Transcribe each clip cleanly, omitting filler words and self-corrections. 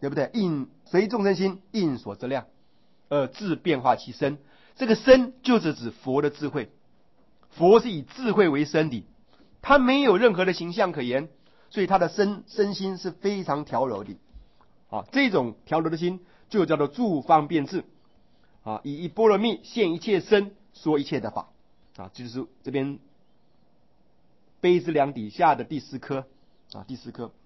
对不对？应随众生心，应所知量，自变化其身。这个身就是指佛的智慧，佛是以智慧为身体，他没有任何的形象可言，所以他的身心是非常调柔的。这种调柔的心就叫做住方便智。以一波罗蜜现一切身，说一切的法。就是这边悲之量底下的第4颗。第4颗。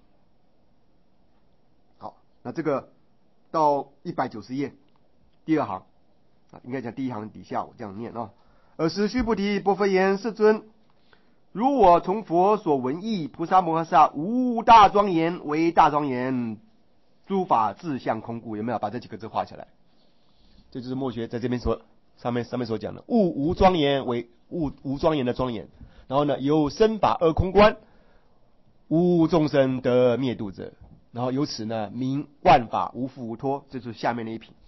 好，那这个到190页第2行，应该讲第1行底下，我这样念啊。尔时须菩提，薄佛言：世尊，如我从佛所闻义，菩萨摩诃萨无大庄严为大庄严，诸法自相空故。有没有把这几个字画起来？这就是末学在这边上面所讲的物无庄严为物无庄严的庄严。然后呢，有生法二空观，无众生得灭度者。然后由此呢，名万法无复无脱。这就是下面那一品。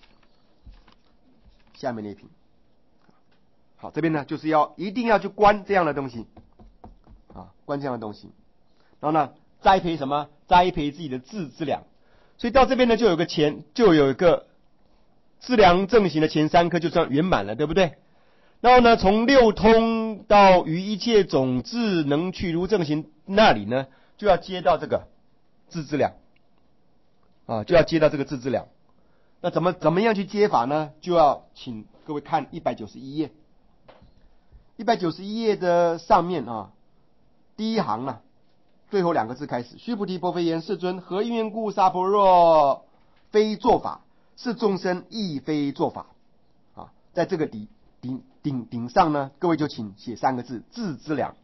好，这边呢就是一定要去观这样的东西观这样的东西。然后呢，栽培什么？栽培自己的智之量。所以到这边呢，就有一个智量正行的前3颗就算圆满了，对不对？然后呢，从六通到于一切种智能去如正行那里呢，就要接到这个智之量就要接到这个智之量。那怎么样去接法呢？就要请各位看191页。191页的上面第1行最后2个字开始。须菩提，薄佛言：世尊，何因缘故萨婆若非作法，是众生亦非作法在这个顶上呢，各位就请写3个字：智之量。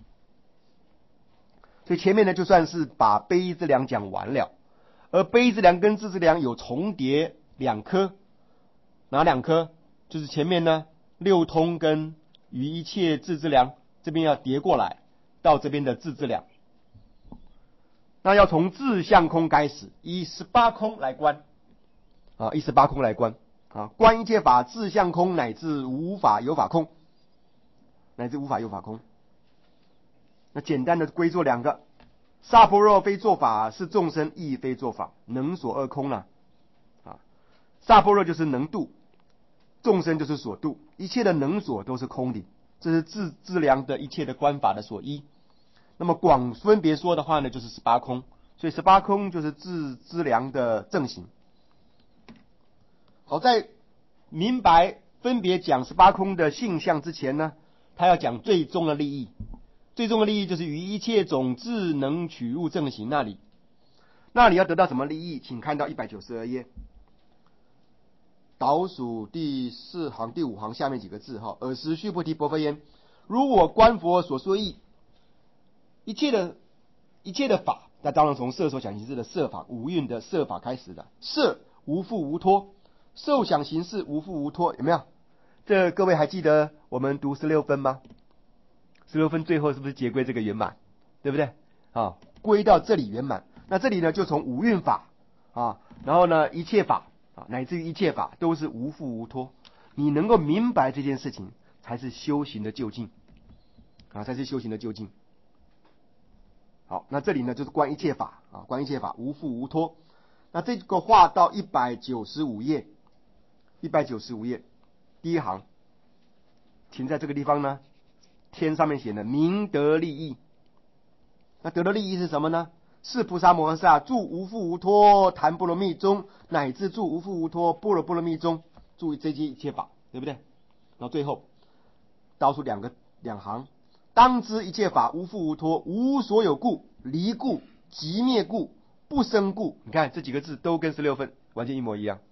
所以前面呢，就算是把悲之量讲完了。而悲之量跟智之量有重叠2颗，哪2颗？就是前面呢六通跟于一切智之量，这边要叠过来到这边的智之量。那要从智相空开始，以18空来观以18空来观观一切法智相空，乃至无法有法空，乃至无法有法空。那简单的归作2个：萨婆若非作法，是众生亦非作法，能所二空萨婆若就是能度，众生就是所度，一切的能所都是空的，这是智量的一切的观法的所依。那么广分别说的话呢，就是18空，所以18空就是智之量的正行。好，在明白分别讲18空的性相之前呢，他要讲最终的利益。最终的利益就是于一切种智能取入正行那里要得到什么利益？请看到192页倒数第4行第5行下面几个字尔时须菩提，薄佛言：如我观佛所说义，一切的法，那当然从色受想行识的色法，五蕴的色法开始的。色无复无脱，受想行识无复无脱，有没有？这各位还记得我们读16分吗？16分最后是不是结归这个圆满，对不对归到这里圆满。那这里呢，就从五蕴法然后呢一切法乃至于一切法都是无复无脱。你能够明白这件事情，才是修行的究竟才是修行的究竟。好，那这里呢就是观一切法观一切法无复无脱。那这个话到195页第1行，请在这个地方呢天上面写的明得利益。那得的利益是什么呢？是菩萨摩诃萨住无复无脱檀波罗蜜中，乃至住无复无脱般若波罗蜜中，注意这些一切法，对不对？然后最后倒数2行，当知一切法无复无脱，无所有故，离故，即灭故，不生故。你看这几个字都跟16分完全一模一样。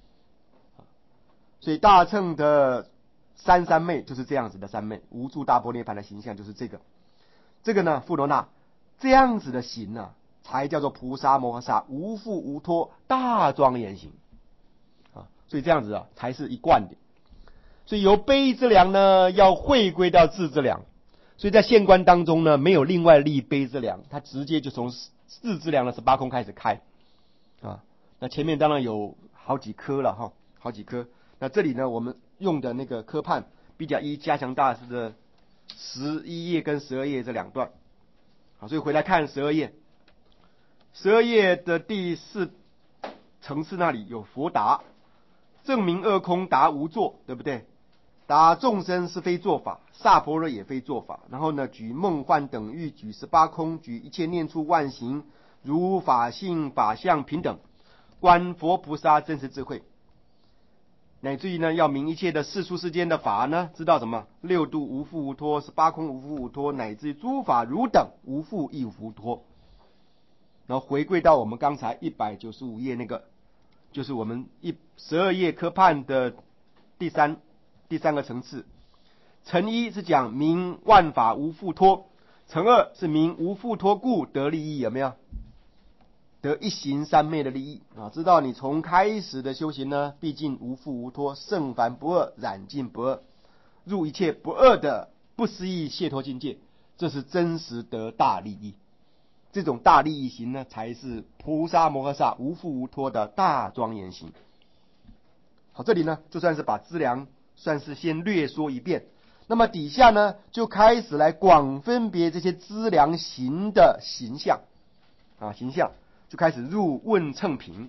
所以大乘的三昧就是这样子的三昧，无住大般涅槃的形象就是这个呢，富罗那这样子的行才叫做菩萨摩诃萨无复无脱大庄严行所以这样子才是一贯的。所以由悲之量呢要汇归到智之量，所以在现观当中呢没有另外立悲之量，它直接就从智之量的18空开始开那前面当然有好几颗了好几颗。那这里呢我们用的那个科判比较一加强大师的11页跟12页这2段所以回来看12页的第4 层次那里有佛答，证明二空答无作，对不对？答众生是非做法，萨婆诃也非做法。然后呢，举梦幻等欲，举18空，举一切念处万行，如法性法相平等，观佛菩萨真实智慧，乃至于呢，要明一切的世出世间的法呢，知道什么六度无复无脱，18空无复无脱，乃至于诸法如等无复亦无脱。然后回归到我们刚才195页那个，就是我们12页科判的第三个层次。层1是讲明万法无复脱，层2是明无复脱故得利益，有没有？得一行三昧的利益啊！知道你从开始的修行呢，毕竟无复无脱，圣凡不二，染净不二，入一切不二的不思议解脱境界，这是真实得大利益。这种大利益行呢，才是菩萨摩诃萨无复无脱的大庄严行。好，这里呢就算是把资粮算是先略说一遍，那么底下呢就开始来广分别这些资粮行的形象啊，形象就开始入问称品，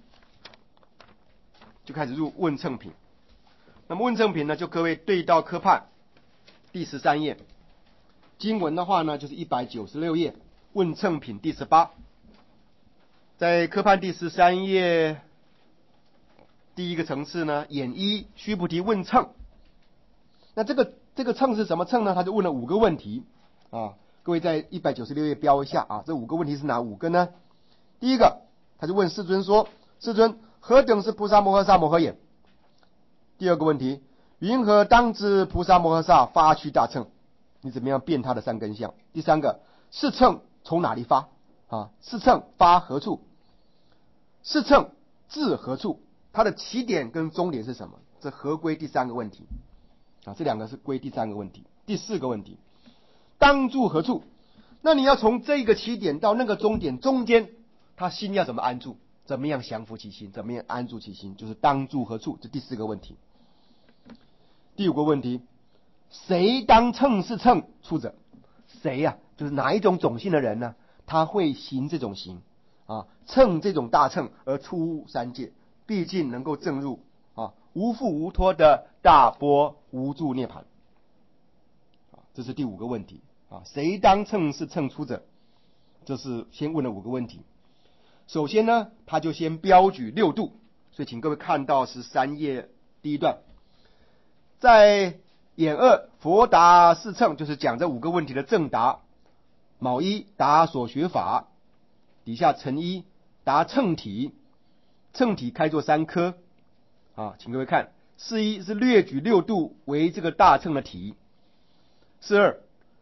那么问称品呢，就各位对到科判第13页，经文的话呢就是196页，问称品第18。在科判第13页第一个层次呢，演一须菩提问称。那这个称是什么称呢？他就问了5个问题啊，各位在196页标一下啊，这5个问题是哪5个呢？第一个，他就问世尊说：世尊，何等是菩萨摩诃萨摩诃也？第二个问题，云何当知菩萨摩诃萨发趣大乘？你怎么样辨他的3根相？第三个，是乘从哪里发啊？是乘发何处？是乘至何处？它的起点跟终点是什么？这合归第3个问题啊，这2个是归第3个问题。第4个问题，当住何处？那你要从这个起点到那个终点中间，他心要怎么安住？怎么样降伏其心？怎么样安住其心？就是当住何处？这第4个问题。第5个问题，谁当乘是乘出者？谁呀？就是哪一种种性的人呢？他会行这种行啊，乘这种大乘而出三界，毕竟能够证入啊无复无脱的大般无住涅槃。这是第5个问题啊，谁当乘是乘出者？这是先问了5个问题。首先呢，他就先标举6度，所以请各位看到13页第一段，在演2佛答4乘，就是讲这5个问题的正答。卯1答所学法，底下乘1答乘体，乘体开作3科啊，请各位看，是1是略举6度为这个大乘的体，是2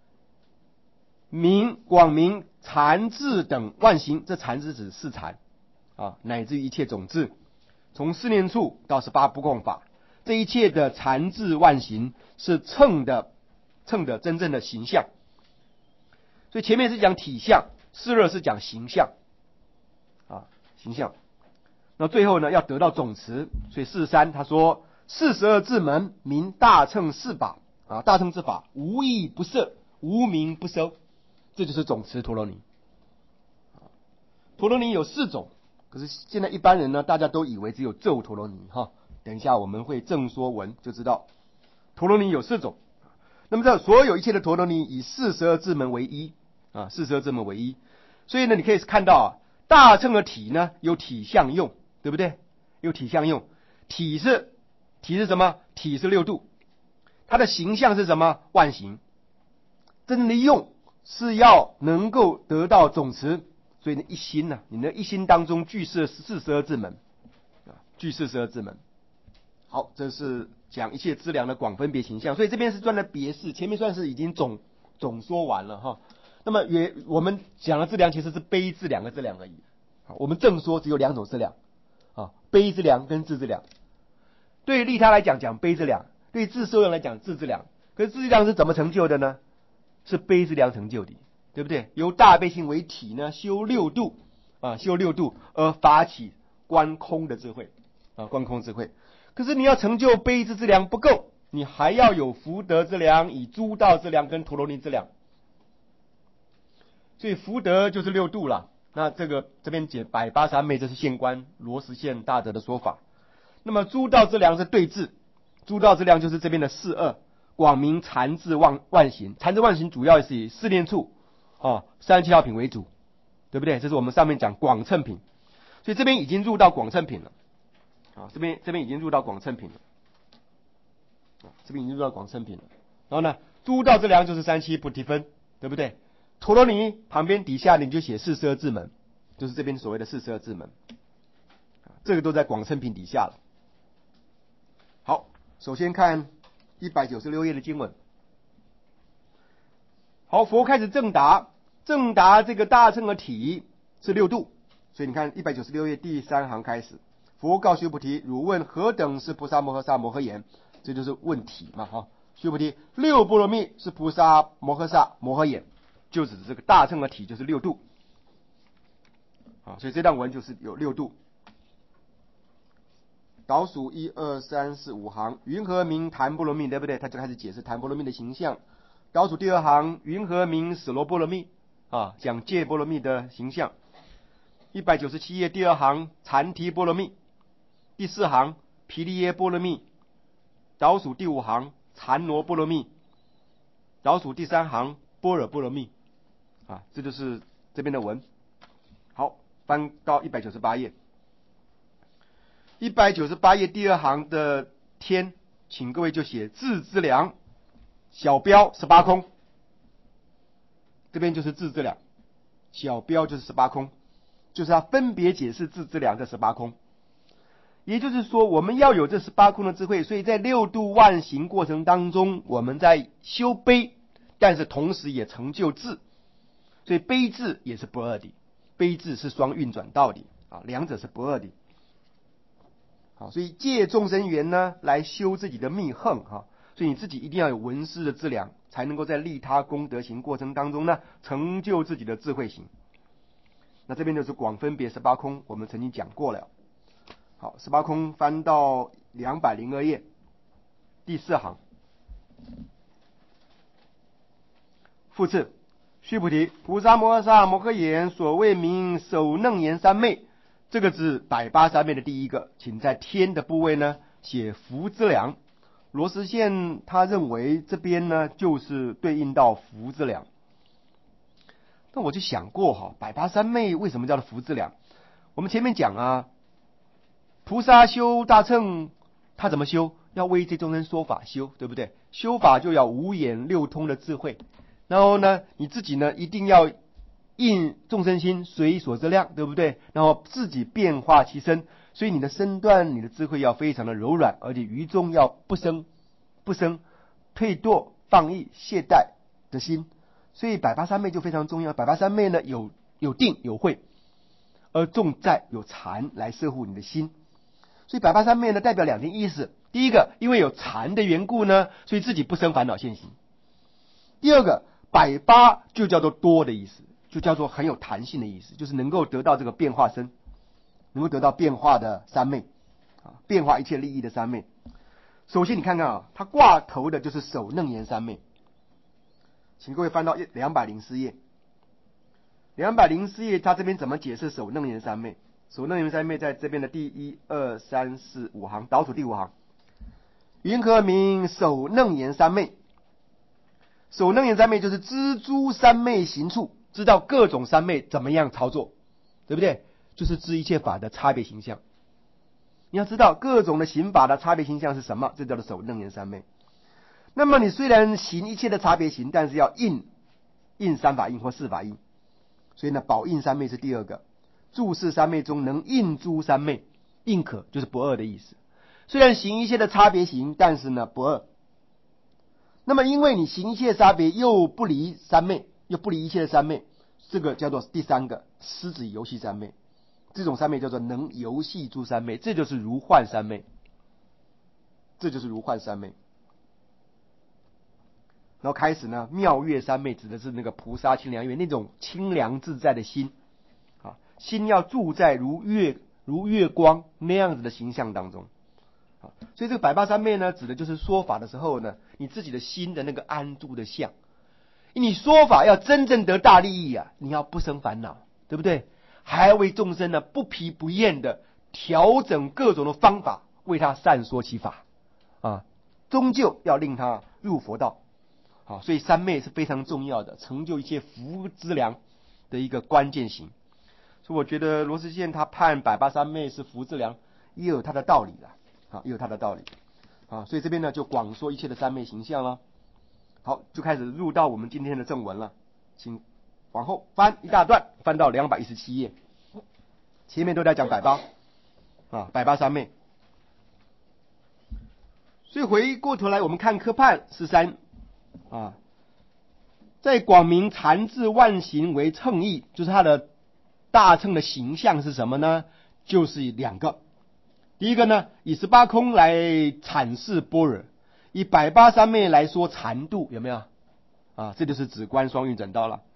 广明禅智等万行，这禅是指4禅啊，乃至于一切种智，从4念处到18不共法，这一切的禅智万行是乘的真正的形象。所以前面是讲体相，是2是讲形象啊，形象。那最后呢，要得到总持，所以43他说42智门名大乘4法啊，大乘之法无义不摄，无名不收，这就是总持陀罗尼。陀罗尼有4种，可是现在一般人呢，大家都以为只有咒陀罗尼哈。等一下我们会正说文就知道，陀罗尼有4种。那么这所有一切的陀罗尼以42智门为一啊，42智门为一。所以呢，你可以看到啊，大乘的体呢有体相用，对不对？有体相用，体是什么？体是6度，它的形象是什么？万行。真正的用是要能够得到总持，所以呢一心呢，你的一心当中具摄42智门啊，具42智门。好，这是讲一切资粮的广分别形象，所以这边是专的别事，前面算是已经总说完了哈。那么我们讲的资粮其实是悲资2个资粮而已。我们正说只有2种资粮啊，悲资粮跟智资粮。对利他来讲悲资粮，对自受用来讲智资粮。可是智资粮是怎么成就的呢？是悲资粮成就的，对不对？由大悲心为体呢，修6度啊，修6度而发起观空的智慧啊，观空智慧。可是你要成就悲智之粮不够，你还要有福德之粮，以诸道之粮跟陀罗尼之粮。所以福德就是6度了那这边解183昧，这是县官罗实宪大德的说法。那么诸道之良是对治，诸道之良就是这边的四二，广明禅智万行。禅智万行主要是以四念处37号品为主，对不对？这是我们上面讲广称品，所以这边已经入到广称品了这边已经入到广称品了这边已经入到广称品了。然后呢，诸道之良就是37菩提分，对不对？陀罗尼旁边底下你就写42智门，就是这边所谓的42智门，这个都在广称品底下了。好，首先看196页的经文。好，佛开始正答这个大乘的体是6度，所以你看196页第3行开始，佛告须菩提：汝问何等是菩萨摩诃萨摩诃言？这就是问题嘛须菩提，6波罗蜜是菩萨摩诃萨摩诃言，就指这个大乘的体就是6度所以这段文就是有6度。倒数1、2、3、4、5行，云何名檀波罗蜜，对不对？他就开始解释檀波罗蜜的形象。倒数第2行，云何名舍罗波罗蜜讲戒波罗蜜的形象。197页第2行，禅提波罗蜜。第4行，毗梨耶波罗蜜。倒数第5行，禅罗波罗蜜。倒数第3行，般若波罗蜜这就是这边的文。好，翻到198页。198页第2行的天，请各位就写智之良，小标18空，这边就是智之良，小标就是18空，就是它分别解释智之良的18空。也就是说，我们要有这18空的智慧，所以在6度万行过程当中，我们在修悲，但是同时也成就智，所以悲智也是不二的，悲智是双运转道的两者是不二的。所以借众生缘呢来修自己的密横所以你自己一定要有闻思的质量，才能够在利他功德行过程当中呢成就自己的智慧行。那这边就是广分别18空，我们曾经讲过了。好，18空翻到202页第4行，复次，须菩提，菩萨摩诃萨摩诃言，所谓名首楞严三昧，这个是183昧的第一个，请在天的部位呢写福之良。罗实宪他认为这边呢就是对应到福之良。那我就想过183昧为什么叫做福之良？我们前面讲菩萨修大乘他怎么修？要为这众生说法修，对不对？修法就要五眼六通的智慧，然后呢你自己呢一定要应众生心随所知量，对不对？然后自己变化其身，所以你的身段你的智慧要非常的柔软，而且于中要不生退堕放逸懈怠的心。所以183昧就非常重要。183昧呢有定有慧，而重在有禅来摄护你的心。所以183昧呢代表2件意思，第一个因为有禅的缘故呢，所以自己不生烦恼现行。第二个180就叫做多的意思，就叫做很有弹性的意思，就是能够得到这个变化身，能够得到变化的三昧变化一切利益的三昧。首先你看看它挂头的就是首楞严三昧，请各位翻到204页。204页它这边怎么解释首楞严三昧？首楞严三昧在这边的第1、2、3、4、5行，倒数第5行，云何名首楞严三昧？首楞严三昧就是知诸三昧行处，知道各种三昧怎么样操作，对不对？就是知一切法的差别形象。你要知道各种的行法的差别形象是什么，这叫做首楞严三昧。那么你虽然行一切的差别行，但是要应三法印或四法印，所以呢宝应三昧是第二个。注释三昧中能应诸三昧，应可就是不二的意思。虽然行一切的差别行，但是呢不二。那么因为你行一切差别又不离三昧，又不离一切的三昧，这个叫做第三个狮子游戏三昧。这种三昧叫做能游戏诸三昧，这就是如幻三昧，这就是如幻三昧。然后开始呢妙月三昧，指的是那个菩萨清凉月，那种清凉自在的心心要住在如月光那样子的形象当中所以这个183昧呢指的就是说法的时候呢，你自己的心的那个安住的相。你说法要真正得大利益你要不生烦恼，对不对？ 还为众生呢不疲不厌的调整各种的方法，为他善说其法啊，终究要令他入佛道。好，所以三昧是非常重要的，成就一切福资粮的一个关键行。所以我觉得罗什县他判百八三昧是福资粮，也有他的道理的，啊，也有他的道理。啊，所以这边呢就广说一切的三昧形象了。好，就开始入到我们今天的正文了，请往后翻一大段，翻到217页，前面都在讲百八啊，百八三昧。所以回过头来，我们看科判13啊，在广明禅智万行为称义，就是它的大乘的形象是什么呢？就是两个。第一个呢，以18空来阐释般若，以百八三昧来说禅度，有没有啊？这就是止观双运整道了。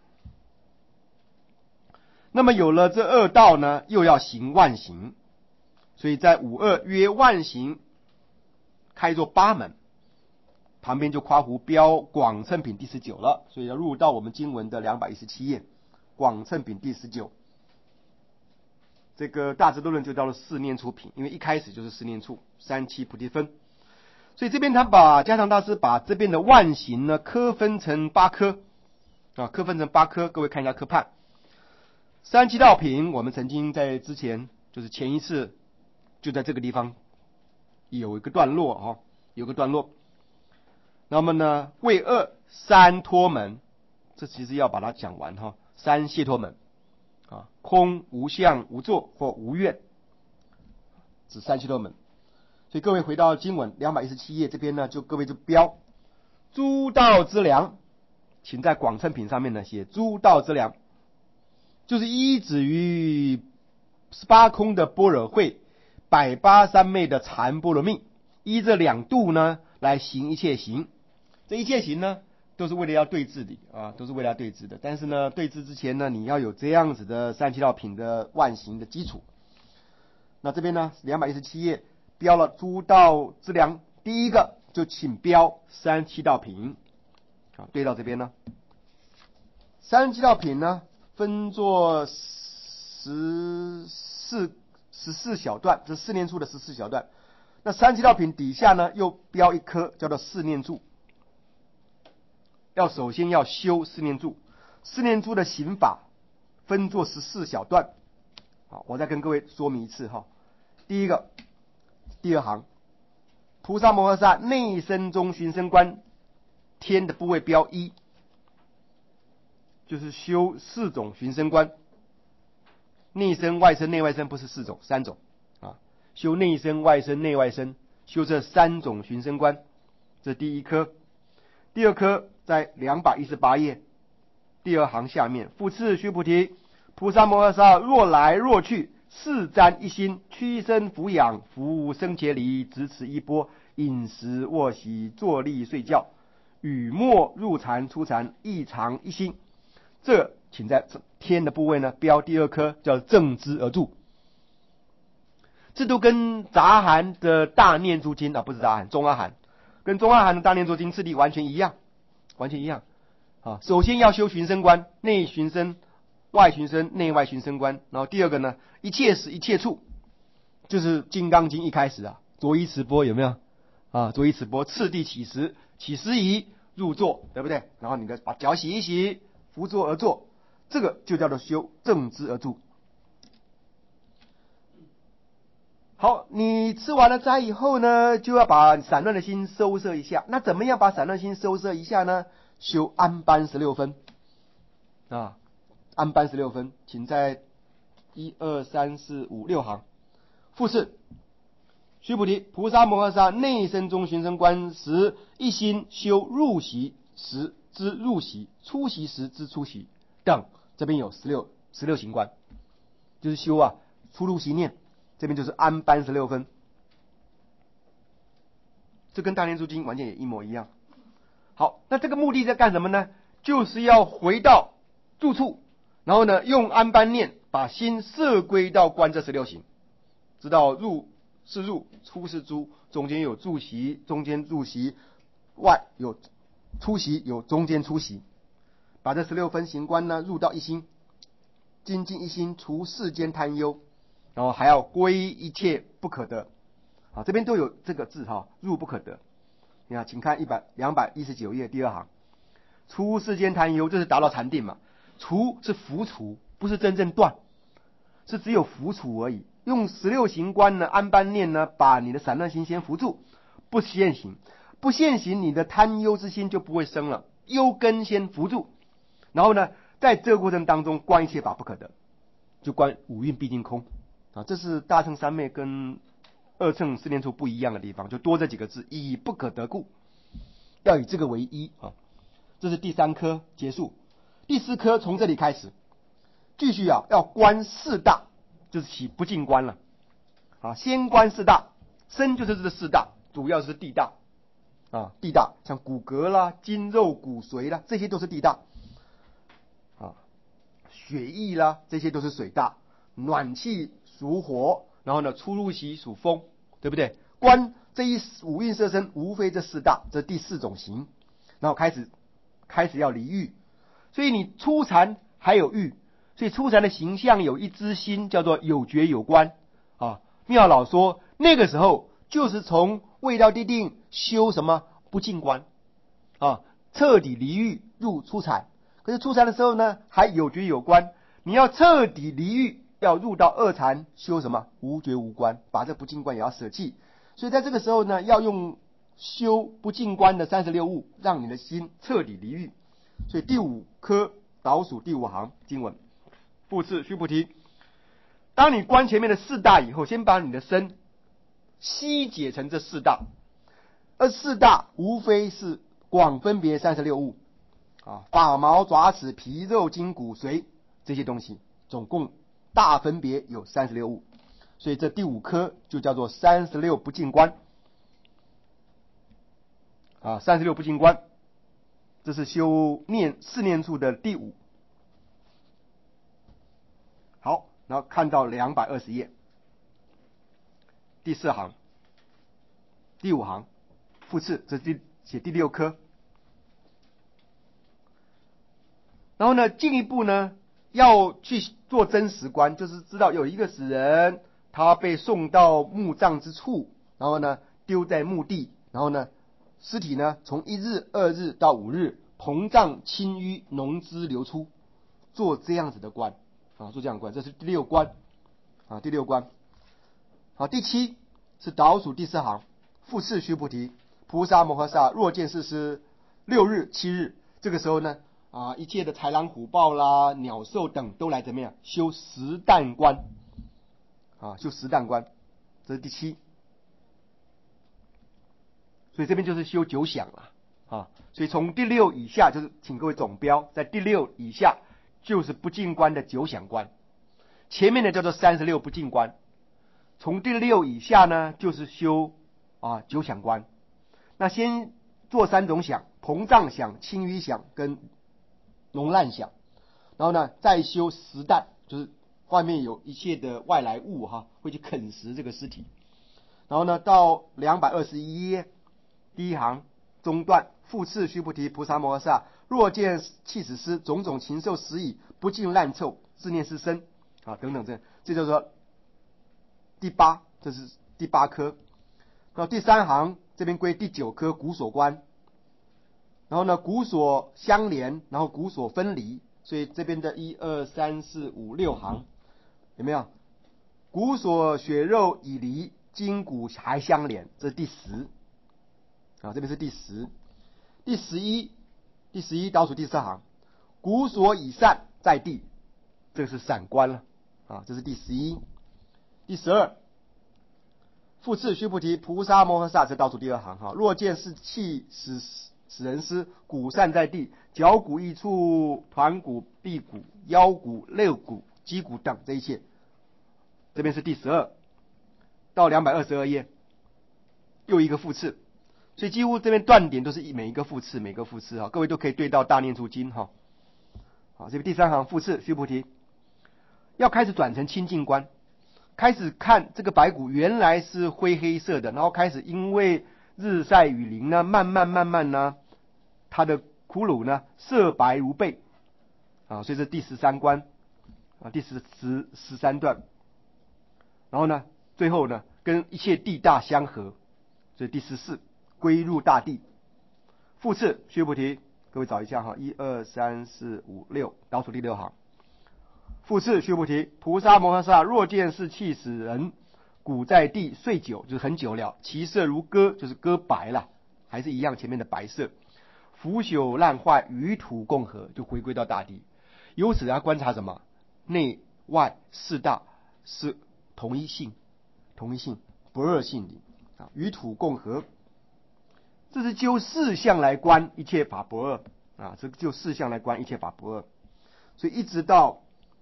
那么有了这二道呢，又要行万行，所以在52约万行开作8门，旁边就括弧标广称品第19了，所以要入到我们经文的217页，广称品第19。这个大智度论就叫做四念处品，因为一开始就是四念处，三七菩提分。所以这边他把嘉堂大师把这边的万行呢科分成8科啊，科分成8科，各位看一下科判。三七道品我们曾经在之前就是前一次就在这个地方有一个段落啊，有个段落。那么呢，为二三脱门，这其实要把它讲完哈。三解脱门啊，空无相无作或无愿，指三解脱门。所以各位回到经文217页这边呢，各位就标诸道之良，请在广称品上面呢写诸道之良，就是依止于18空的般若慧，百八三昧的禅般若密，依这两度呢来行一切行。这一切行呢都是为了要对治的啊，都是为了要对治的。但是呢，对治之前呢，你要有这样子的三七道品的万行的基础。那这边呢217页标了诸道之良，第一个就请标三七道品。好，对到这边呢，三七道品呢分作14小段，这四念处的14小段。那三七道品底下呢又标一科叫做四念处，首先要修四念处，四念处的行法分作14小段。好，我再跟各位说明一次哈。第一个，第二行，菩萨摩诃萨内身中寻声观天的部位标1，就是修4种寻声观，内身外身内外身不是4种，3种啊，修内身外身内外身，修这3种寻声观，这是第一科。第二科在218页第二行下面，复次须菩提，菩萨摩诃萨若来若去，四瞻一心，屈身俯仰，服生伽梨，执持衣钵，饮食卧息，坐立睡觉，语默入禅出禅，一常一心。这请在天的部位呢标第二科，叫正知而住。这都跟杂含的大念珠经啊，不是杂含，中阿含，跟中阿含的大念珠经次第完全一样，完全一样啊。首先要修寻声观，内寻声外寻声内外寻声观。然后第二个呢，一切时一切处，就是金刚经一开始啊，着衣持钵有没有啊？着衣持钵，次第起时，起时仪入座，对不对？然后你的把脚洗一洗，扶坐而坐，这个就叫做修正知而住。好，你吃完了斋以后呢，就要把散乱的心收摄一下。那怎么样把散乱心收摄一下呢？修安般16分啊，安般16分，请在1、2、3、4、5、6行。复次，须菩提，菩萨摩诃萨内身中寻声观时，一心修入息时之入息，出息时之出息等，这边有16行观，就是修啊出入息念。这边就是安般16分，这跟大念珠经完全也一模一样。好，那这个目的在干什么呢？就是要回到住处，然后呢用安般念把心摄归到观这16行，知道入是入，出是出，中间有住息，中间住息，外有出息，有中间出息，把这16分行观呢入到一心。 精进一心，除世间贪忧，然后还要归一切不可得。这边都有这个字入不可得。你看，请看219页第2行，除世间贪忧，这是达到禅定嘛？除是伏除，不是真正断，是只有伏除而已。用16行观呢，安般念呢，把你的散乱心先伏住，不现行，不现行，你的贪忧之心就不会生了，忧根先伏住，然后呢，在这个过程当中，观一切法不可得，就观五蕴毕竟空这是大乘三昧跟二乘四念处不一样的地方，就多这几个字，以不可得故，要以这个为一这是第3科结束。第4科从这里开始，继续要观四大，就是起不净观了先观四大，身就是这四大，主要是地大地大，像骨骼啦、筋肉、骨髓啦，这些都是地大血液啦，这些都是水大。暖气属火，然后呢，出入息属风，对不对？观这一五蕴色身，无非这四大，这第4种行。然后开始要离欲，所以你初禅还有欲，所以初禅的形象有一支心，叫做有觉有观妙老说那个时候就是从未到地定修什么不净观彻底离欲入初禅。可是初禅的时候呢，还有觉有观，你要彻底离欲，要入到2禅修什么无觉无观，把这不净观也要舍弃。所以在这个时候呢，要用修不净观的36物，让你的心彻底离欲。所以第5科倒数第5行经文，复次须菩提，当你观前面的4大以后，先把你的身析解成这4大，而4大无非是广分别36物发毛爪齿皮肉筋骨髓这些东西，总共大分别有36物，所以这第5科就叫做36不净观36不净观，这是修4念处的第5。好，然后看到220页第4行第5行复次，这是写第6科。然后呢，进一步呢，要去做真实观，就是知道有一个死人，他被送到墓葬之处，然后呢丢在墓地，然后呢尸体呢从1日、2日到5日膨胀轻淤，脓汁流出，做这样子的观做这样的观，这是第6观第6观。好，第7是倒数第4行，复次须菩提，菩萨摩诃萨若见世师6日、7日，这个时候呢一切的豺狼虎豹啦、鸟兽等都来怎么样修十弹观修十弹观，这是第7。所以这边就是修9想了所以从第6以下，就是请各位总标，在第6以下就是不净观的9想观，前面的叫做36不净观，从第6以下呢就是修9想观。那先做3种想：膨胀想、轻淤想跟脓烂想，然后呢再修食弹，就是外面有一切的外来物会去啃食这个尸体。然后呢到221页第1行中段，复次须菩提，菩萨摩诃萨若见弃死尸种种禽兽食已不净烂臭，自念是身等等，这就是说第8，这是第8科。然后第3行这边归第9科骨所观，然后呢骨所相连，然后骨所分离，所以这边的1、2、3、4、5、6行有没有骨所血肉已离，筋骨还相连，这是第10这边是第10。第11倒数第4行，骨所已散在地，这个是散观了这是第11。第12，复次须菩提，菩萨摩诃萨，这倒数第2行若见是弃死人尸，骨散在地，脚骨异处，团骨、臂骨、腰骨、肋骨、肌骨等这一切，这边是第12。到222页又一个复次，所以几乎这边断点都是每一个复次各位都可以对到大念处经好，这边第3行复次须菩提，要开始转成清净观，开始看这个白骨原来是灰黑色的，然后开始因为日晒雨淋呢，慢慢呢，它的骷髅呢色白如贝所以这第13观第13段。然后呢，最后呢，跟一切地大相合，所以第14，归入大地。复次，须菩提，各位找一下哈，1、2、3、4、5、6，倒数第6行。复次，须菩提，菩萨摩诃萨若见是气死人，骨在地睡久，就是很久了，其色如歌，就是歌白了，还是一样前面的白色，腐朽烂坏，与土共合，就回归到大地。由此要观察什么？内外四大是同一性，不二性理啊，与土共合。这是就四相来观一切法不二啊，这就四相来观一切法不二。所以一直到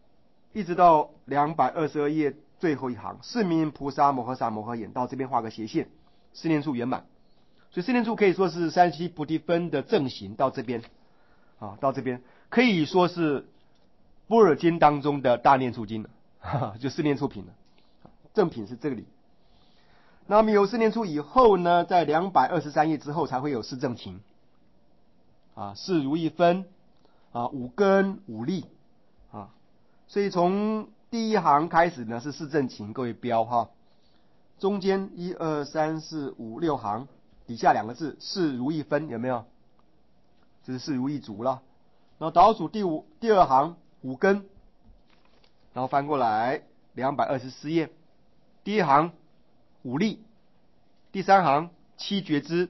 222页最后一行，是名菩萨摩诃萨摩诃眼，到这边画个斜线，四念处圆满。所以四念处可以说是三七菩提分的正行，到这边啊，到这边可以说是般若经当中的大念处经了，就四念处品了。正品是这里。那么有四念处以后呢，在223页之后才会有四正勤啊，四如意分啊，五根五力啊。所以从第一行开始呢是四正勤，各位标哈。中间1、2、3、4、5、6行底下两个字四如意分，有没有？就是四如意足了。然后倒数第二行五根，然后翻过来224页，第一行五力，第三行七觉支，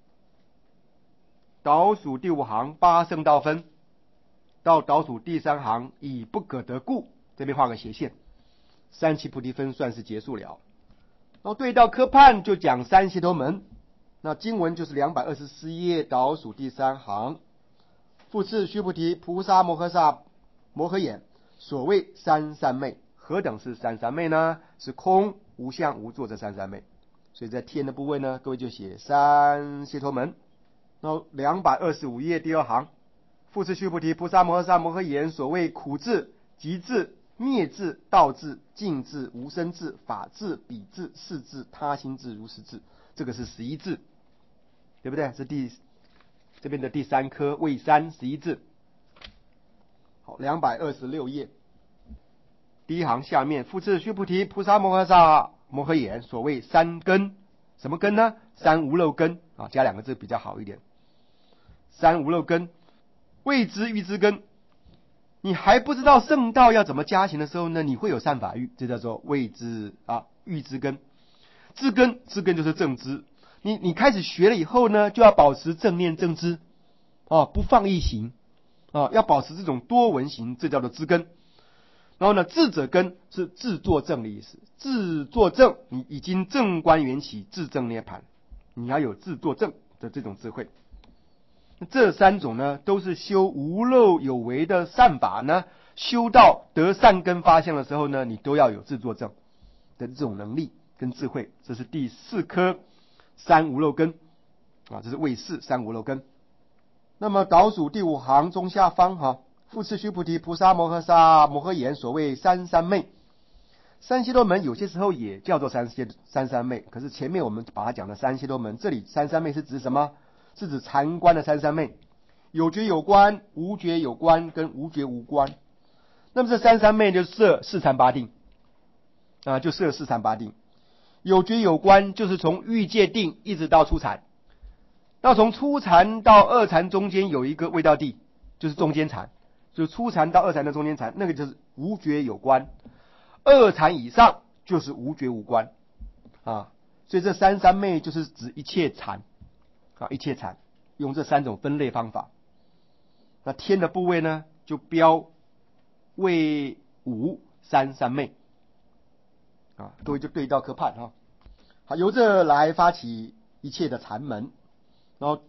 倒数第五行八圣道分，到倒数第三行以不可得故，这边画个斜线，三七菩提分算是结束了。然后对到科判就讲三解脱门，那经文就是224页倒数第三行。复次，须菩提，菩萨摩诃萨摩诃眼，所谓三三昧，何等是三三昧呢？是空无相无作这三三昧。所以在天的部位呢，各位就写三解脱门。然后225页第二行，复次，须菩提，菩萨摩诃萨摩诃眼，所谓苦智、集智、灭智、道智、净智、无生智、法智、彼智、世智、他心智、如是智，这个是11智，对不对？是这边的第三颗位三11智。好，226页第一行下面，复次，须菩提，菩萨摩诃萨摩诃眼，所谓三根，什么根呢？三无漏根啊，加两个字比较好一点。三无漏根，未知欲之根。你还不知道圣道要怎么加行的时候呢，你会有善法欲，这叫做未知欲之根。知根就是正知。你开始学了以后呢，就要保持正念正知不放逸行要保持这种多闻行，这叫做知根。然后呢，智者根是自作正的意思，自作正，你已经正观缘起，自正涅盘，你要有自作正的这种智慧。这三种呢，都是修无漏有为的善法呢，修到得善根发现的时候呢，你都要有自作正的这种能力跟智慧。这是第四颗三无漏根这是位四三无漏根。那么倒数第五行中下方复次，须菩提，菩萨摩诃萨摩诃眼，所谓三三昧。三解脱门有些时候也叫做三三昧，可是前面我们把它讲的三解脱门，这里三三昧是指什么？是指禅观的三三昧，有觉有观，无觉有观，跟无觉无观。那么这三三昧就摄四禅八定就摄四禅八定。有觉有观就是从欲界定一直到初禅，那从初禅到二禅中间有一个位道地，就是中间禅，就是初禅到二禅的中间禅，那个就是无觉有观。二禅以上就是无觉无观所以这三三昧就是指一切禅一切禅，用这三种分类方法。那天的部位呢，就标位五三三昧各位就对照科判好，由这来发起一切的禅门。然后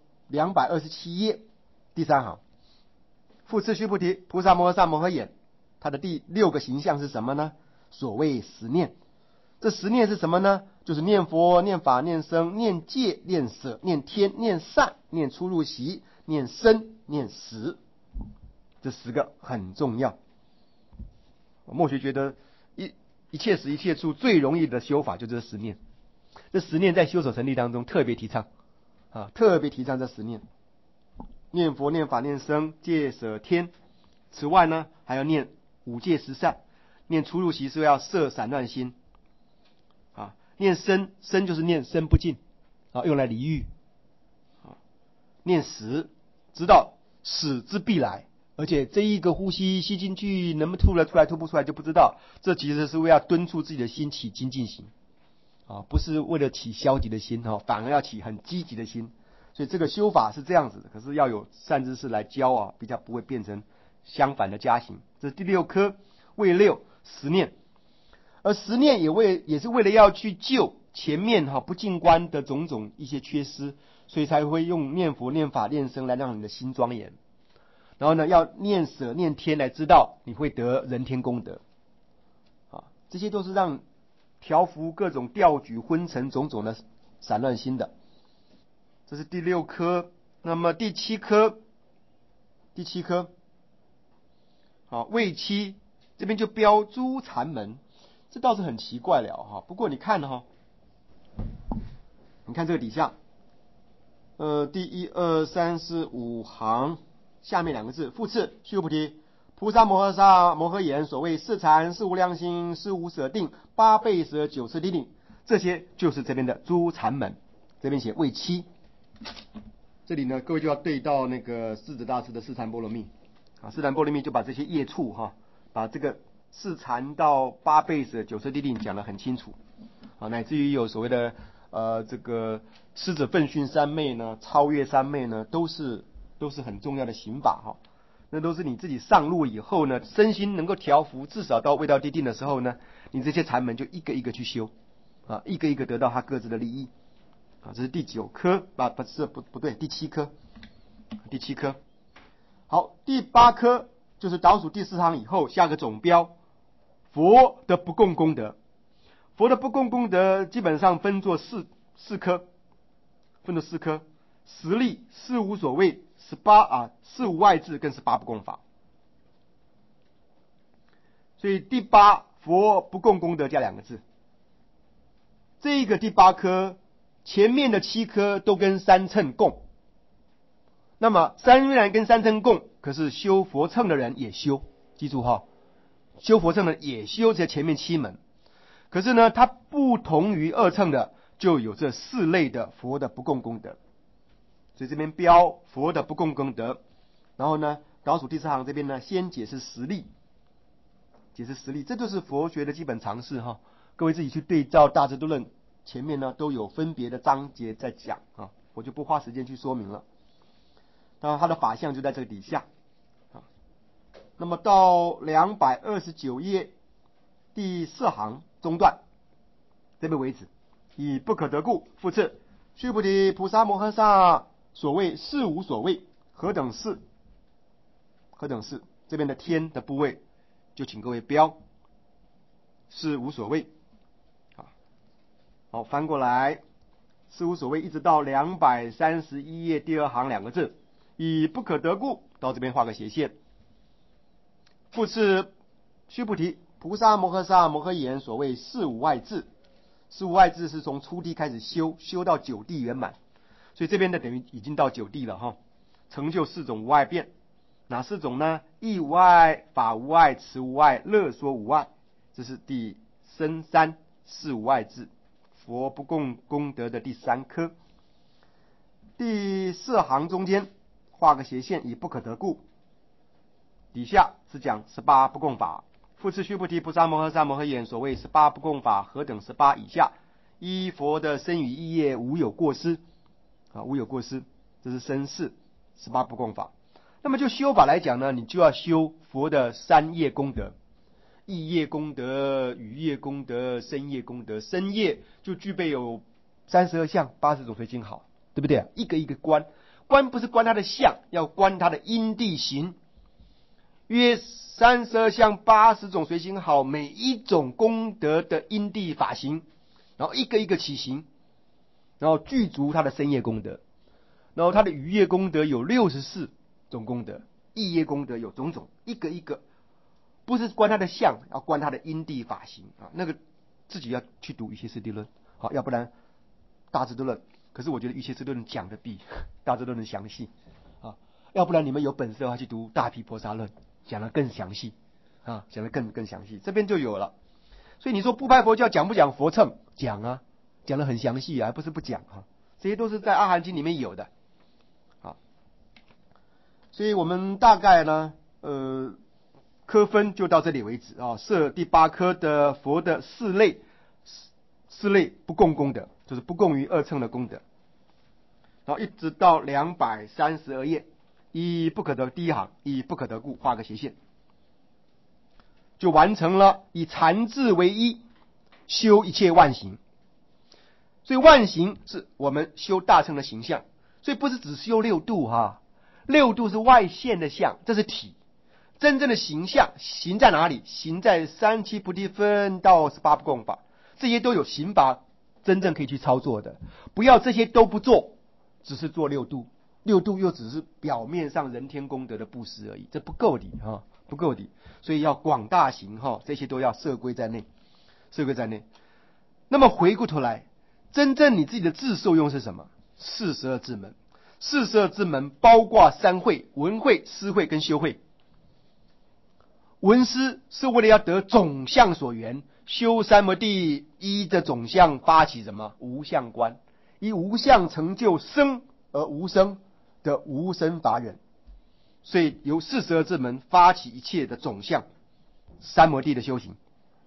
227页第三行，复次，须菩提，菩萨摩诃萨摩诃眼，它的第六个形象是什么呢？所谓十念。这十念是什么呢？就是念佛、念法、念僧、念戒、念舍、念天、念善、念出入息、念生、念死，这10个很重要。默学觉得一切时一切处最容易的修法就是这10念。这10念在修守成立当中特别提倡特别提倡这10念：念佛、念法、念僧、戒舍天。此外呢，还要念五戒十善， 念出入息是要摄散乱心啊，念身就是念身不净啊，用来离欲啊，念死知道死之必来，而且这一个呼吸吸进去能不能吐了出来吐不出来就不知道，这其实是为了敦促自己的心起精进心啊，不是为了起消极的心啊，反而要起很积极的心。所以这个修法是这样子的，可是要有善知识来教啊，比较不会变成相反的加行。这是第六科为六十念，而十念也是为了要去救前面不净观的种种一些缺失，所以才会用念佛、念法、念僧来让你的心庄严。然后呢，要念舍、念天来知道你会得人天功德啊，这些都是让调伏各种调举昏沉种种的散乱心的。这是第六科。那么第七科好，为七这边就标诸禅门，这倒是很奇怪了哈。不过你看你看这个底下第1、2、3、4、5行下面两个字，复次须菩提，菩萨摩诃萨摩诃言，所谓四禅、四无量心、四无舍定、八倍舍、九次第定，这些就是这边的诸禅门。这边写为七，这里呢各位就要对到那个四子大师的四禅波罗蜜啊，四禅波罗蜜就把这些业处把这个四禅到八倍舍、九次第定讲得很清楚啊，乃至于有所谓的这个师者奋训三昧呢，超越三昧呢，都是很重要的行法那都是你自己上路以后呢，身心能够调伏，至少到未到地定的时候呢，你这些禅门就一个一个去修啊，一个一个得到他各自的利益啊。这是第9科不对，第7科。好，第8科就是倒数第4行以后下个总标，佛的不共功德。佛的不共功德基本上分作四科，十力、四无所谓、四无外治跟18不共法。所以第8佛不共功德加2个字。这个第8科前面的7科都跟三乘共，那么虽然跟三乘共，可是修佛乘的人也修，记住修佛乘的也修这前面7门。可是呢，它不同于二乘的，就有这4类的佛的不共功德。所以这边标佛的不共功德，然后呢，倒数第4行这边呢，先解释实例，这就是佛学的基本常识各位自己去对照大智度论，前面呢都有分别的章节在讲我就不花时间去说明了。当然，它的法相就在这个底下那么到229页第4行中段这边为止，以不可得故，复次须菩提，菩萨摩诃萨所谓事无所谓，何等事？这边的天的部位就请各位标事无所谓好，翻过来，事无所谓一直到231页第2行2个字，以不可得故，到这边画个斜线。复次须菩提，菩萨摩诃萨摩诃言，所谓四无外治。四无外治是从初地开始修到9地圆满，所以这边的等于已经到9地了成就4种无碍变。哪4种呢？义无碍、法无碍、持无碍、乐说无碍。这是第深三四无碍治，佛不共功德的第3科。第4行中间画个斜线，以不可得故，底下是讲18不共法。复次须菩提，菩萨摩诃萨摩诃言，所谓18不共法，何等18以下？依佛的身语意业无有过失无有过失，这是身4 18不共法。那么就修法来讲呢，你就要修佛的3业功德，意业功德、语业功德、身业功德。身业就具备有32相、80种随行好，对不对？一个一个观不是观他的相，要观他的因地行。约32相80种随行好，每一种功德的因地法行，然后一个一个起行，然后具足他的身业功德，然后他的语业功德有64种功德，意业功德有种种，一个一个，不是观他的相，要观他的因地法行那个自己要去读《瑜伽师地论》要不然《大智度论》，可是我觉得《瑜伽师地论》讲的比《大智度论》详细要不然你们有本事的话去读《大毗婆沙论》，讲的更详细啊，讲得更详细，这边就有了。所以你说部派佛教讲不讲佛乘？讲啊，讲得很详细啊，不是不讲啊，这些都是在阿含经里面有的。好，所以我们大概呢，科分就到这里为止啊。设第8科的佛的四类不共功德，就是不共于二乘的功德。然后一直到232页，一不可得第一行，以不可得故，画个斜线，就完成了以禅智为一，修一切万行。所以万行是我们修大乘的形象，所以不是只修六度哈，六度是外现的相，这是体。真正的形象，行在哪里？行在三七菩提分到18不共法，这些都有行法真正可以去操作的。不要这些都不做，只是做六度，六度又只是表面上人天功德的布施而已，这不够的哈，不够的。所以要广大行哈，这些都要摄归在内，摄归在内。那么回过头来，真正你自己的智受用是什么？42智门。42智门包括三会：闻会、思会跟修会。闻思是为了要得总相所缘，修三摩地依着总相发起什么？无相观，以无相成就生而无生的无生法忍。所以由42智门发起一切的总相，三摩地的修行。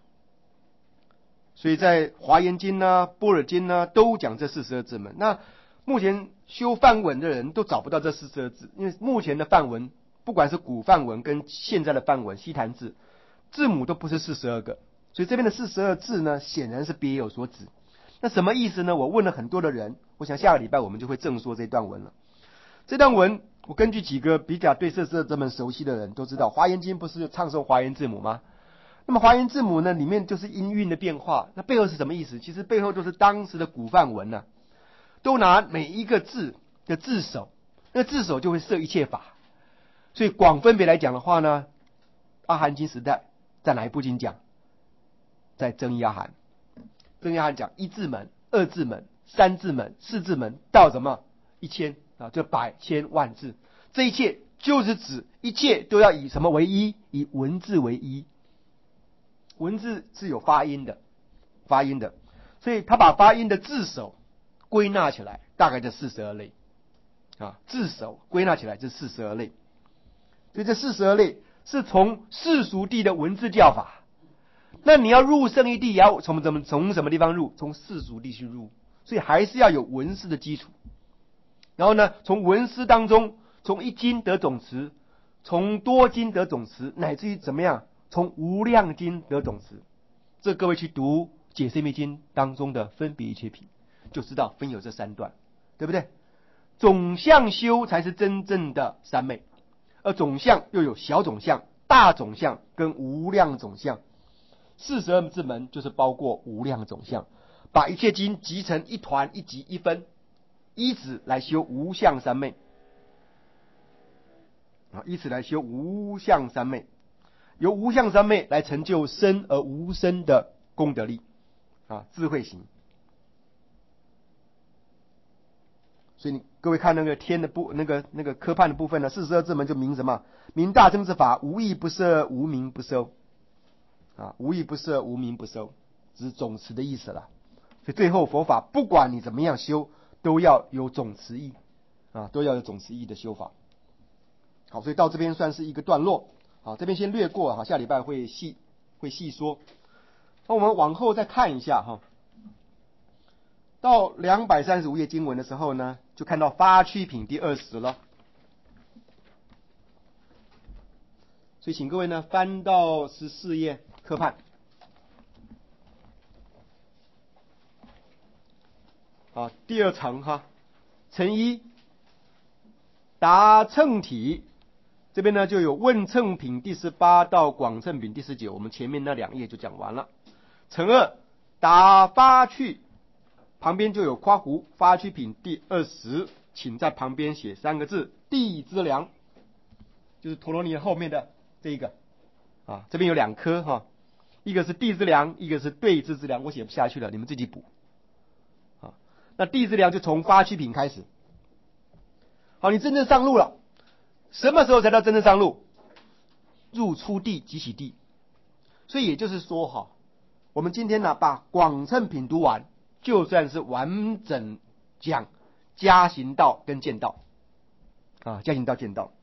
所以在华严经呢、般若经呢都讲这42智门。那目前修梵文的人都找不到这42字，因为目前的梵文，不管是古梵文跟现在的梵文西坛字，字母都不是42个，所以这边的42字呢，显然是别有所指。那什么意思呢？我问了很多的人，我想下个礼拜我们就会正说这段文了。这段文我根据几个比较对42字门熟悉的人都知道，华严经不是唱诵华严字母吗？那么华严字母呢，里面就是音韵的变化，那背后是什么意思？其实背后都是当时的古梵文啊，都拿每一个字的字首，那个字首就会摄一切法。所以广分别来讲的话呢，阿含经时代在哪一部经讲？在增一阿含。增一阿含讲一字门、二字门、三字门、四字门到什么1000啊，就百千万字。这一切就是指一切都要以什么为一？以文字为一。文字是有发音的，所以他把发音的字首归纳起来，大概就42类啊，字首归纳起来就42类。所以这42类是从世俗谛的文字教法，那你要入圣义谛，也要从什么地方入？从世俗谛去入，所以还是要有文思的基础。然后呢，从文思当中，从一经得总持，从多经得总持，乃至于怎么样？从无量经得总持。这各位去读解释密经当中的分别一切品，就知道分有这3段，对不对？总相修才是真正的三昧，而总相又有小总相、大总相跟无量总相。42字门就是包括无量总相，把一切经集成一团、一集、一分，依此来修无相三昧啊，依此来修无相三昧。由无相三昧来成就生而无生的功德力啊，智慧行。所以各位看那个天的那个科判的部分呢，42字门就明什么？明大乘之法，无义不摄，无名不收啊，无义不摄，无名不收，只是总持的意思了。所以最后佛法不管你怎么样修，都要有总持义啊，都要有总持义的修法。好，所以到这边算是一个段落。好，这边先略过哈，下礼拜会细说。那我们往后再看一下哈，到235页经文的时候呢，就看到发趣品第20了。所以请各位呢翻到14页科判。好，第2层哈，层一答称体。这边呢就有问称品第18到广称品第19，我们前面那2页就讲完了。层2答发趣，旁边就有括弧发趣品第20，请在旁边写3个字地资粮，就是陀罗尼后面的这一个啊，这边有2颗哈，一个是地资粮，一个是对治资粮，我写不下去了，你们自己补啊。那地资粮就从发趣品开始。好，你真正上路了。什么时候才叫真正上路？入初地即起地， 所以也就是说哈，我们今天呢把广称品读完，就算是完整讲加行道跟见道啊，加行道见道。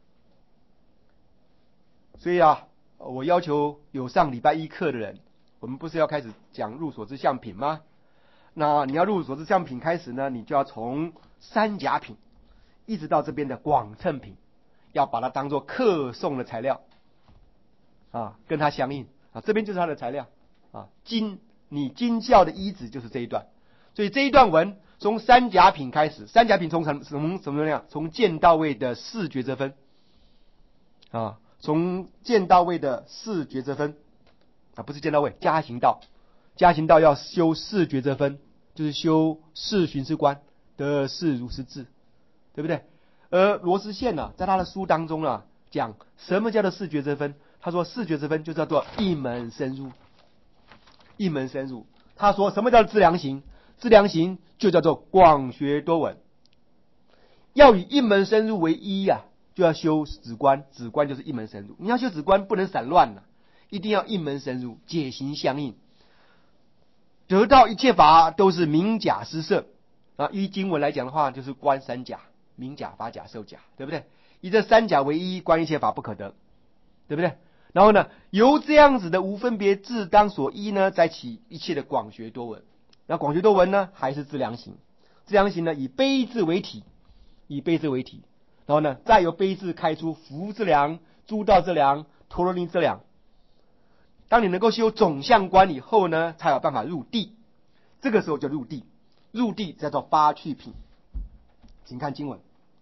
所以啊，我要求有上礼拜一课的人，我们不是要开始讲入所知相品吗？那你要入所知相品开始呢，你就要从三甲品一直到这边的广称品，要把它当作课诵的材料啊，跟它相应啊，这边就是它的材料啊。你经教的依止就是这一段，所以这一段文从三甲品开始，三甲品从什么样？从见到位的四觉则分啊，从见到位的四觉则分啊，不是见到位，加行道，加行道要修四觉则分，就是修四寻思观得四如是智，对不对？而罗斯宪呢，在他的书当中啊，讲什么叫做四觉则分？他说四觉则分就叫做一门深入，一门深入。他说什么叫资粮行？资粮行就叫做广学多闻，要以一门深入为一啊，就要修止观，止观就是一门深入。你要修止观，不能散乱了，一定要一门深入，解行相应，得到一切法都是明假失色啊。依经文来讲的话，就是观三假，明假、法假、受假，对不对？以这三假为一，观一切法不可得，对不对？然后呢，由这样子的无分别自当所依呢，再起一切的广学多闻。那广学多闻呢，还是资粮行。资粮行呢，以悲字为体，以悲字为体。然后呢，再由悲字开出福之粮、诸道之粮、陀罗尼之粮。当你能够修总相观以后呢，才有办法入地。这个时候就入地，入地叫做发趣品。请看经文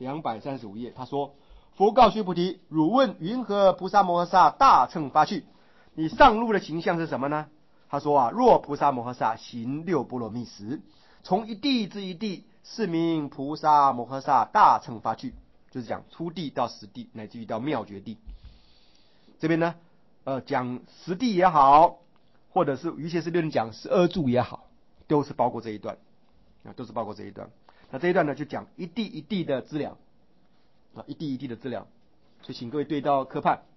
235页，他说：佛告须菩提，汝问云何菩萨摩诃萨大乘发趣？你上路的形象是什么呢？他说啊，若菩萨摩诃萨行六波罗蜜时，从一地至一地，是名菩萨摩诃萨大乘发趣，就是讲初地到十地，乃至于到妙觉地。这边呢，讲十地也好，或者是于切师论讲12住也好，都是包括这一段啊，都是包括这一段。那这一段呢，就讲一地一地的资粮啊，一地一地的资粮。所以请各位对到科判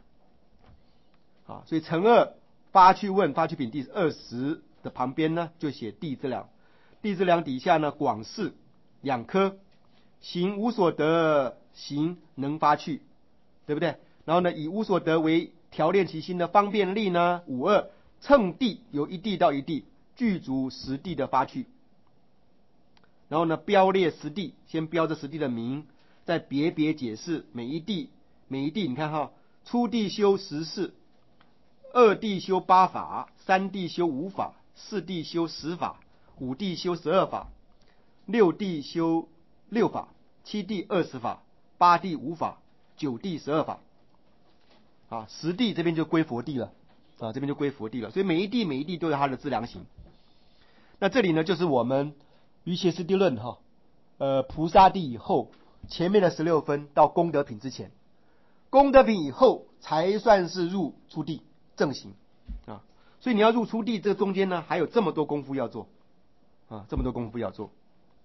啊，所以乘二发趣问发趣品第20的旁边呢，就写地资粮。地资粮底下呢，广释2科，行无所得，行能发趣，对不对？然后呢，以无所得为调练其心的方便力呢，52乘地由一地到一地，具足10地的发趣。然后呢，标列10地，先标这10地的名，再别别解释每一地，你看哈，初地修10事，二地修8法，三地修5法，四地修10法，五地修12法，六地修6法，七地20法，八地5法，九地12法。啊，10地这边就归佛地了啊，这边就归佛地了。所以每一地都有它的资粮行。那这里呢，就是我们于切师地论哈，菩萨地以后，前面的16分到功德品之前，功德品以后才算是入初地正行啊。所以你要入初地，这中间呢还有这么多功夫要做啊，这么多功夫要做。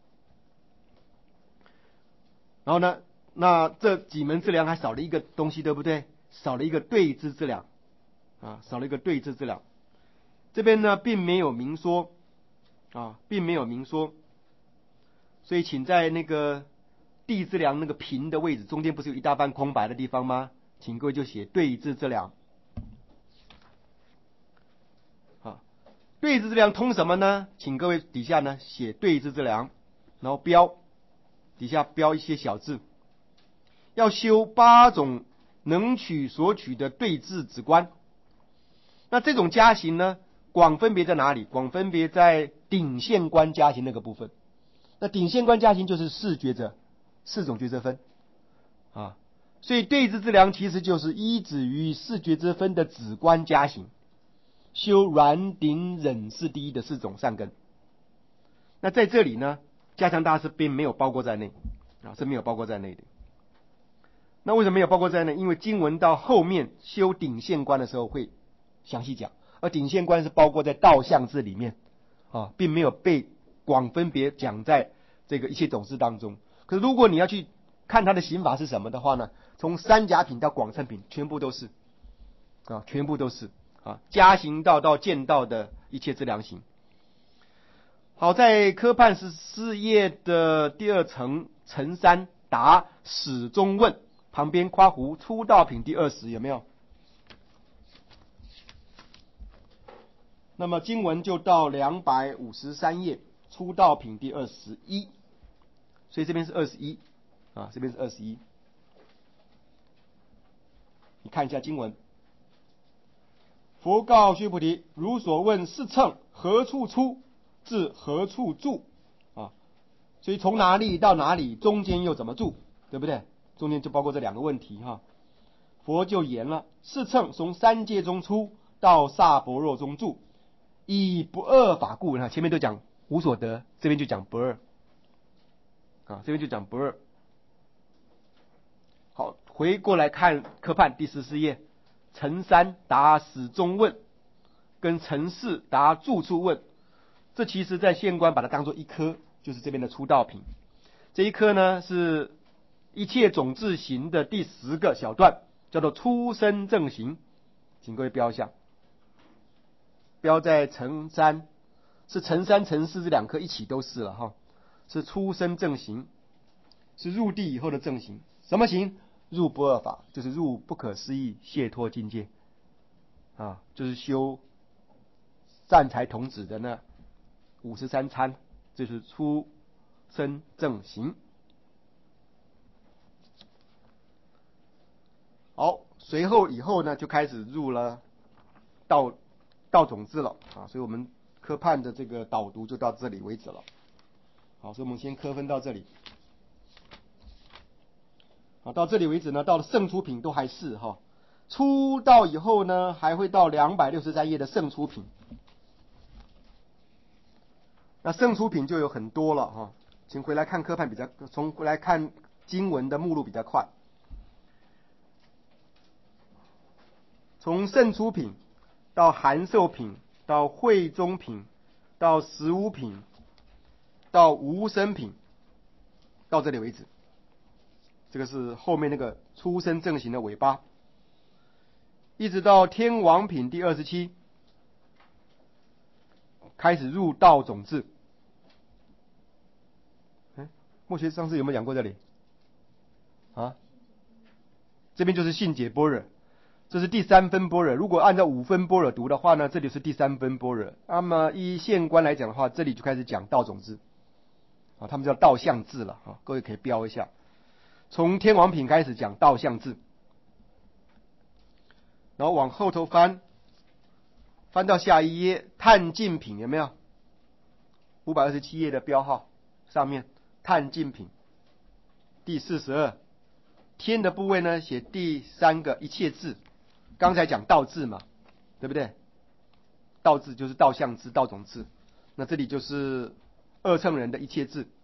然后呢，那这几门资粮还少了一个东西，对不对？少了一个对治资粮啊，少了一个对治资粮。这边呢并没有明说啊，并没有明说，所以请在那个地资粮那个平的位置中间，不是有一大半空白的地方吗？请各位就写对治资粮。啊，对治资粮通什么呢？请各位底下呢写对治资粮，然后标底下标一些小字，要修8种能取所取的对治止观。那这种加行呢，广分别在哪里？广分别在顶线观加行那个部分。那顶线观加行就是4觉则，4种觉则分啊。所以对治资粮其实就是依止于4觉则分的止观加行，修软顶忍四第一的4种善根。那在这里呢，加强大师并没有包括在内啊，是没有包括在内的。那为什么没有包括在内？因为经文到后面修顶线观的时候会详细讲，而顶线观是包括在道相字里面啊，并没有被广分别讲在这个一切种子当中。可是如果你要去看他的刑法是什么的话呢，从三甲品到广乘品全部都是啊，全部都是加行道到见道的一切之良行。好，在科判14页的第二层层3答始终问旁边括弧出道品第20，有没有？那么经文就到253页出道品第21，所以这边是21这边是21。你看一下经文，佛告须菩提：如所问是乘何处出，至何处住所以从哪里到哪里，中间又怎么住，对不对？中间就包括这2个问题佛就言了：是乘从3界中出，到萨婆若中住，以不二法故。前面都讲无所得，这边就讲不二这边就讲不二。好，回过来看科判第14页层3答始终问跟层4答住处问，这其实在现观把它当作一科，就是这边的出道品。这一科呢是一切种智行的第10个小段，叫做出生正行，请各位标一下，标在层3，是层3层4这2科一起都是了是出生正行，是入地以后的正行。什么行？入不二法，就是入不可思议解脱境界就是修善财童子的那53参，就是出生正行。好，随后以后呢就开始入了道种智了所以我们科判的这个导读就到这里为止了。好，所以我们先科分到这里。到这里为止呢，到了胜出品都还是出道以后呢，还会到263页的胜出品。那胜出品就有很多了请回来看科判从回来看经文的目录比较快。从胜出品到函授品，到会中品，到15品，到无生品，到这里为止。这个是后面那个出生正行的尾巴，一直到天王品第27，开始入道种智。莫学上次有没有讲过这里这边就是信解般若，这是第3分般若。如果按照5分般若读的话呢，这里是第3分般若。那么依现观来讲的话，这里就开始讲道种智他们叫道相智了各位可以标一下。从天王品开始讲道相智，然后往后头翻到下一页探净品，有没有？527页的标号上面探净品第42，天的部位呢写第3个一切智。刚才讲道智嘛，对不对？道智就是道相智、道种智，那这里就是二乘人的一切智。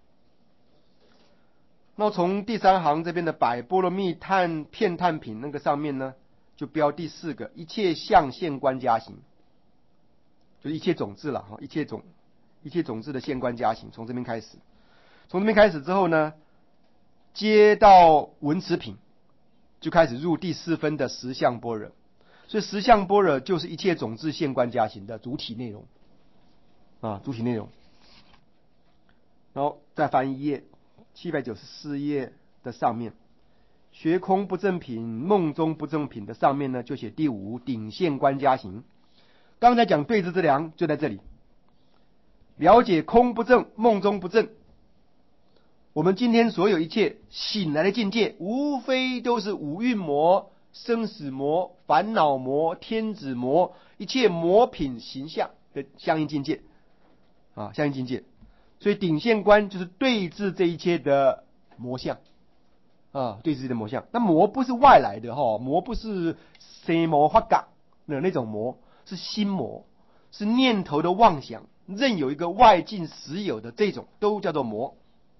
那从第3行这边的百波罗蜜探片探品那个上面呢，就标第4个一切相现观加行，就是一切种智了一切种智的现观加行，从这边开始。从这边开始之后呢，接到文词品，就开始入第4分的实相般若。所以实相般若就是一切种智现观加行的主体内容主体内容。然后再翻一页794页的上面，学空不正品、梦中不正品的上面呢，就写第5顶现观加行。刚才讲对治之良就在这里，了解空不正、梦中不正。我们今天所有一切醒来的境界，无非都是五蕴魔、生死魔、烦恼魔、天子魔，一切魔品形象的相应境界相应境界。所以顶现观就是对治这一切的魔相对治的魔相。那魔不是外来的魔不是生魔发感的那种魔，是心魔，是念头的妄想，任有一个外境实有的这种都叫做魔。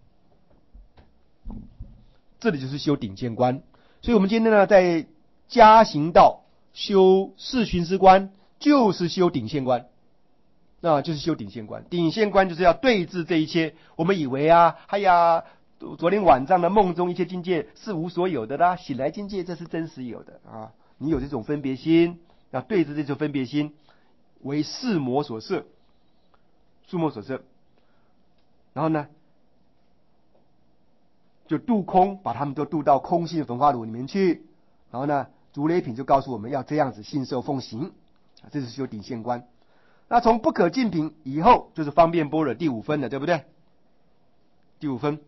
这里就是修顶现观。所以我们今天呢，在加行道修四寻思观，就是修顶现观就是修顶现观。顶现观就是要对治这一切我们以为昨天晚上的梦中一切境界是无所有的啦，醒来境界这是真实有的你有这种分别心， 那对着这座分别心为四魔所摄，数魔所摄，然后呢就度空，把他们都度到空性焚化炉里面去。然后呢，竹雷品就告诉我们要这样子信受奉行，这是修顶线观。那从不可尽品以后，就是方便般若第五分了，对不对？第五分，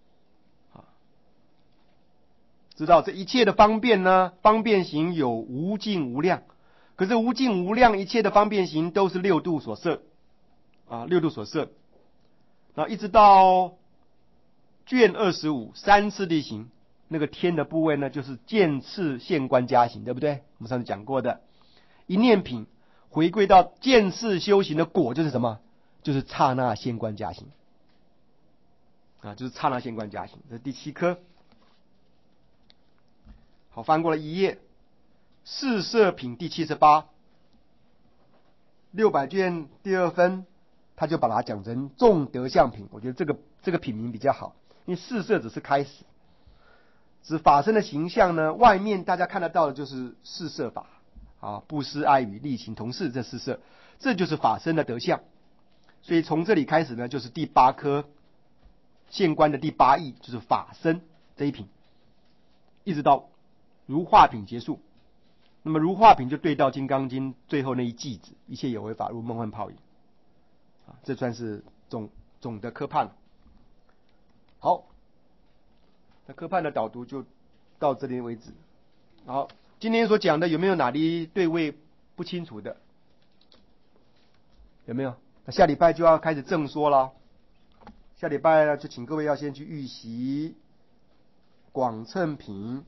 知道这一切的方便呢，方便行有无尽无量，可是无尽无量一切的方便行都是六度所摄六度所摄。然后一直到卷25三次第行，那个天的部位呢，就是渐次现观加行，对不对？我们上次讲过的，一念品回归到渐次修行的果，就是什么？就是刹那现观加行就是刹那现观加行，这是第7科。好，翻过来一页，四摄品第78，600卷第2分，他就把它讲成众德相品。我觉得这个品名比较好，因为四摄只是开始，指法身的形象呢，外面大家看得到的就是四摄法布施、爱语、力行、同事，这四摄，这就是法身的德相。所以从这里开始呢，就是第8科现观的第8义，就是法身这一品，一直到如化品结束。那么如化品就对到金刚经最后那一偈子，一切有为法如梦幻泡影这算是总的科判。好，那科判的导读就到这里为止。好，今天所讲的有没有哪里对位不清楚的？有没有？那下礼拜就要开始正说了。下礼拜呢，就请各位要先去预习广称品。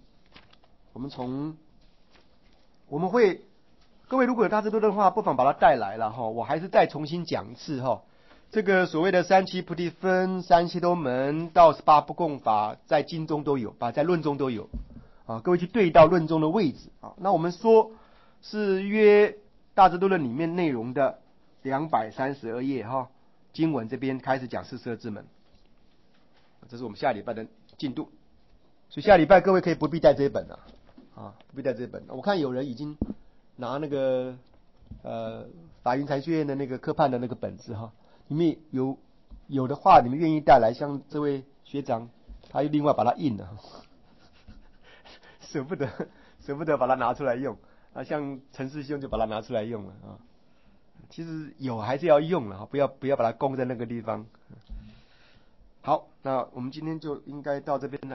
各位如果有大智度的话，不妨把它带来了我还是再重新讲一次这个所谓的三七菩提分、三七多门到18不共法，在经中都有在论中都有各位去对到论中的位置那我们说是约大智度论里面内容的232页经文这边开始讲42之门，这是我们下礼拜的进度。所以下礼拜各位可以不必带这一本不必带这一本。我看有人已经拿那个法云禅学院的那个科判的那个本子里面有的话你们愿意带来，像这位学长他又另外把它印了舍不得把它拿出来用像陈师兄就把它拿出来用了其实有还是要用了不要把它供在那个地方。好，那我们今天就应该到这边了。